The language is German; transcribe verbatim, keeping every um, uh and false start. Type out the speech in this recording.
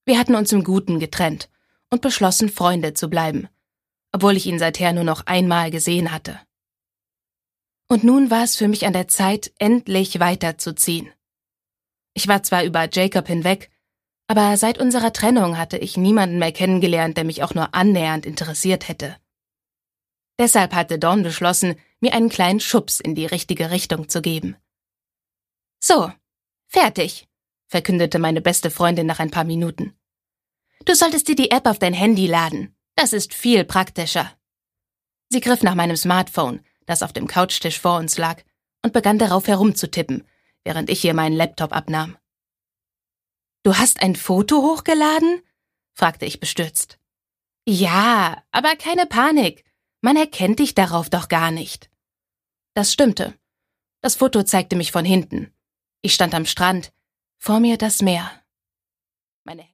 Wir hatten uns im Guten getrennt und beschlossen, Freunde zu bleiben, obwohl ich ihn seither nur noch einmal gesehen hatte. Und nun war es für mich an der Zeit, endlich weiterzuziehen. Ich war zwar über Jacob hinweg, aber seit unserer Trennung hatte ich niemanden mehr kennengelernt, der mich auch nur annähernd interessiert hätte. Deshalb hatte Dawn beschlossen, mir einen kleinen Schubs in die richtige Richtung zu geben. »So, fertig«, verkündete meine beste Freundin nach ein paar Minuten. »Du solltest dir die App auf dein Handy laden. Das ist viel praktischer.« Sie griff nach meinem Smartphone, das auf dem Couchtisch vor uns lag, und begann darauf herumzutippen, während ich ihr meinen Laptop abnahm. »Du hast ein Foto hochgeladen?« fragte ich bestürzt. »Ja, aber keine Panik. Man erkennt dich darauf doch gar nicht.« Das stimmte. Das Foto zeigte mich von hinten. Ich stand am Strand, vor mir das Meer. Meine